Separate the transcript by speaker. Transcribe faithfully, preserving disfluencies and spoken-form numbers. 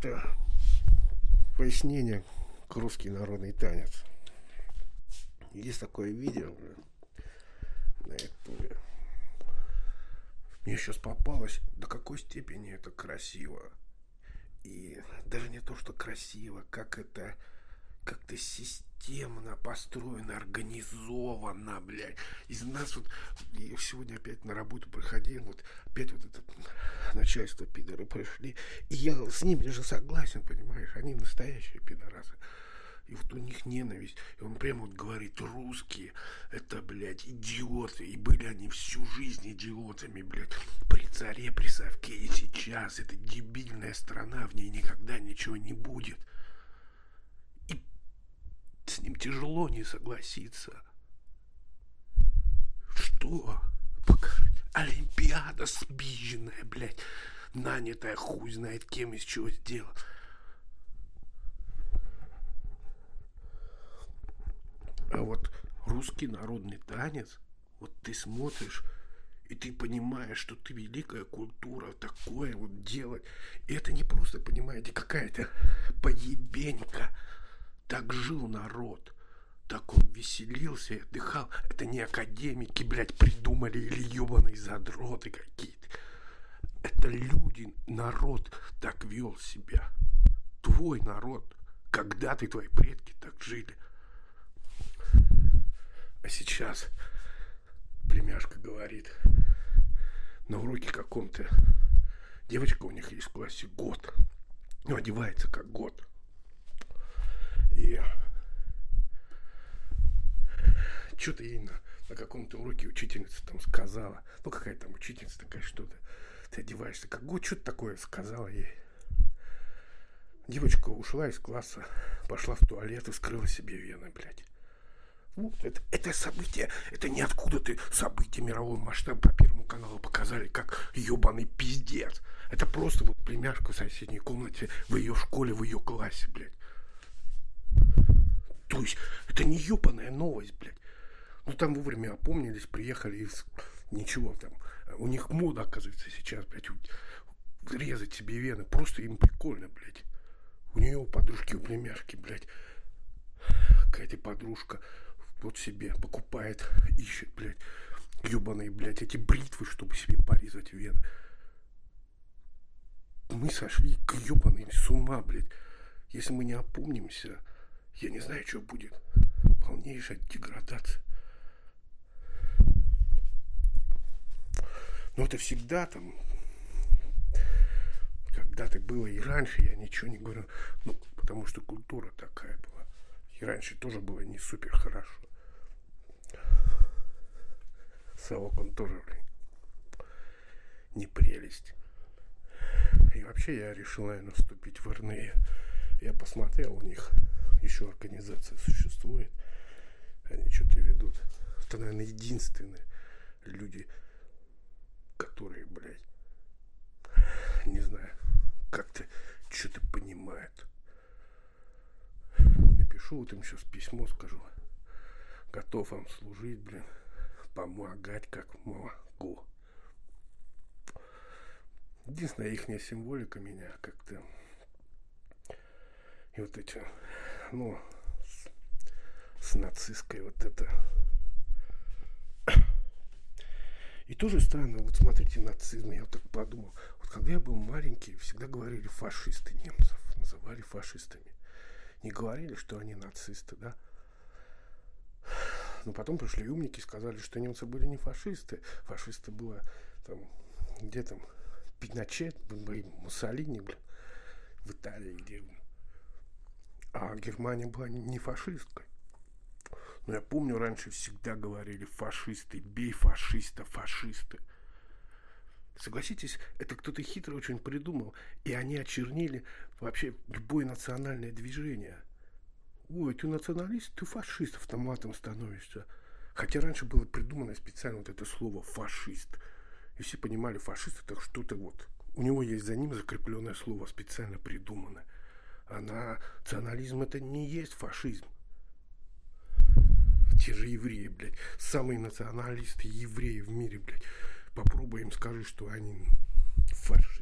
Speaker 1: это пояснение к русский народный танец. Есть такое видео на ютубе. Мне сейчас попалось, до какой степени это красиво. И даже не то, что красиво, как это как-то системно построено, организовано, блядь. Из нас вот, я сегодня опять на работу приходил, вот опять вот это начальство пидоры пришли, и я с ними же согласен, понимаешь, они настоящие пидорасы. И вот у них ненависть, и он прямо вот говорит, русские, это, блядь, идиоты, и были они всю жизнь идиотами, блядь, при царе, при совке, и сейчас, это дебильная страна, в ней никогда ничего не будет. С ним тяжело не согласиться. Что? Олимпиада спизженная, блядь. Нанятая хуй знает кем, из чего сделала. А вот русский народный танец, вот ты смотришь, и ты понимаешь, что ты великая культура, такое вот делать. И это не просто, понимаете, какая-то поебенька. Так жил народ, так он веселился и отдыхал. Это не академики, блядь, придумали или ебаные задроты какие-то. Это люди, народ так вел себя. Твой народ, когда-то твои предки так жили. А сейчас племяшка говорит, на уроке каком-то, девочка у них есть в классе год, ну, одевается как год. И что-то ей на, на каком-то уроке учительница там сказала. Ну, какая там учительница такая, что-то. Ты одеваешься как год, что-то такое сказала ей. Девочка ушла из класса, пошла в туалет и вскрыла себе вены, блядь. Вот это, это событие, это не откуда-то события мирового масштаба по Первому каналу показали, как ебаный пиздец. Это просто вот племяшка в соседней комнате, в ее школе, в ее классе, блядь. То есть, это не ебаная новость, блядь. Ну, там вовремя опомнились, приехали из... Ничего там. У них мода, оказывается, сейчас, блядь, резать себе вены. Просто им прикольно, блядь. У нее, у подружки, у племяшки, блядь, какая-то подружка вот себе покупает, ищет, блядь, ебаные, блядь, эти бритвы, чтобы себе порезать вены. Мы сошли к ебаным с ума, блядь. Если мы не опомнимся, я не знаю, что будет. Полнейшая деградация. Но это всегда там, когда-то было и раньше, я ничего не говорю. Ну, потому что культура такая была. И раньше тоже было не супер хорошо. Совок он тоже, блин, не прелесть. И вообще я решил, наверное, вступить в эр эн е. Я посмотрел, у них еще организация существует. Они что-то ведут. Это, наверное, единственные люди, которые, блядь, не знаю, как-то что-то понимают. Напишу вот им сейчас письмо, скажу. Готов вам служить, блин, помогать как могу. Единственная ихняя символика меня как-то... И вот эти, ну, с, с нацистской вот это. И тоже странно, вот смотрите, нацизм, я вот так подумал. Вот когда я был маленький, всегда говорили фашисты немцев, называли фашистами. Не говорили, что они нацисты, да? Но потом пришли умники и сказали, что немцы были не фашисты. Фашисты было там, где там, Пиночет, Муссолини, блин, в Италии, где... А Германия была не фашисткой. Но я помню, раньше всегда говорили фашисты, бей фашиста, фашисты. Согласитесь, это кто-то хитро очень придумал. И они очернили вообще любое национальное движение. Ой, ты националист, ты фашист, автоматом становишься. Хотя раньше было придумано специально вот это слово фашист. И все понимали, фашист это что-то вот. У него есть за ним закрепленное слово, специально придуманное. А национализм это не есть фашизм. Те же евреи, блядь, самые националисты евреи в мире, блядь. Попробуй им скажи, что они фашисты.